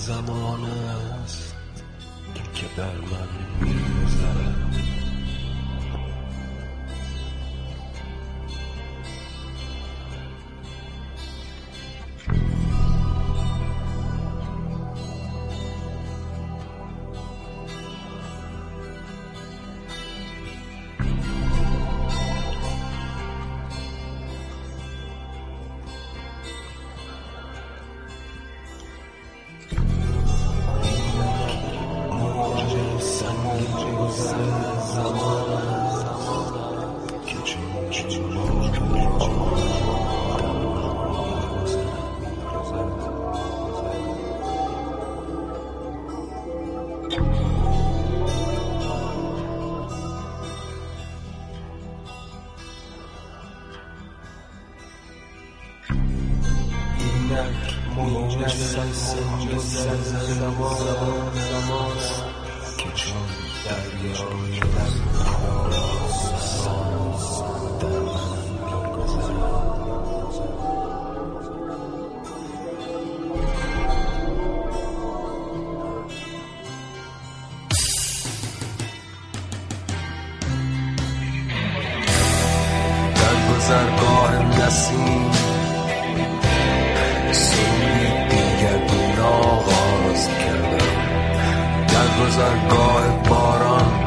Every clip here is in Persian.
زمان است که در من می‌گذرد. موج سنگ و زمان که چون دریای در من می‌گذرد. در گذرگاه نسیم آغاز کردم، در گذرگاه باران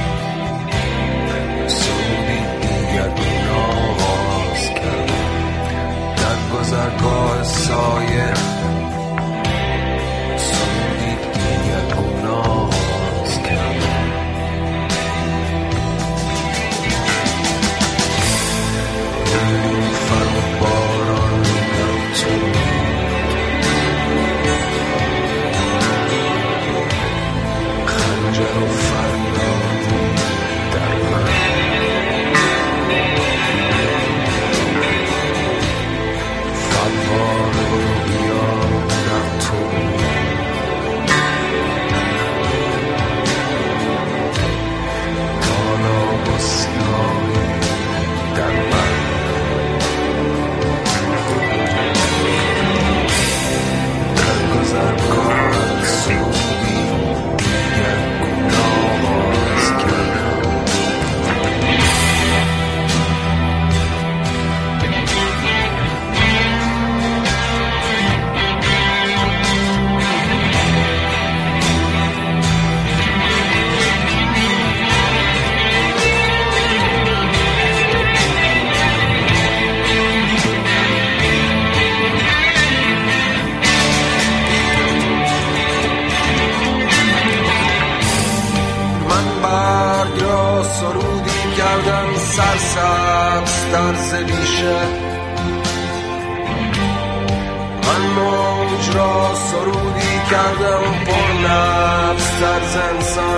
سودی دیگرگون آغاز کردم، در گذرگاه سایه سودی دیگرگون آغاز کردم. نیلوفر و باران در تو و فریادی در من فواره و بیادم تو تالا و سیاهی در من در گذرگاه سودی دیگر سرودی کردم سرسبز در زلیشه، من موج را سرودی کردم پر نفس در زنسان،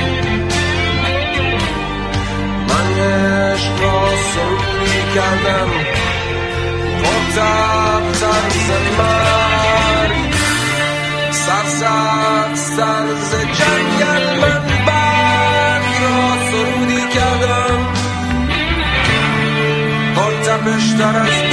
من عشق را سرودی کردم پر تب طرز مرگ، سرسبز طرز جنگل من سرودی کردم پر تپشتر از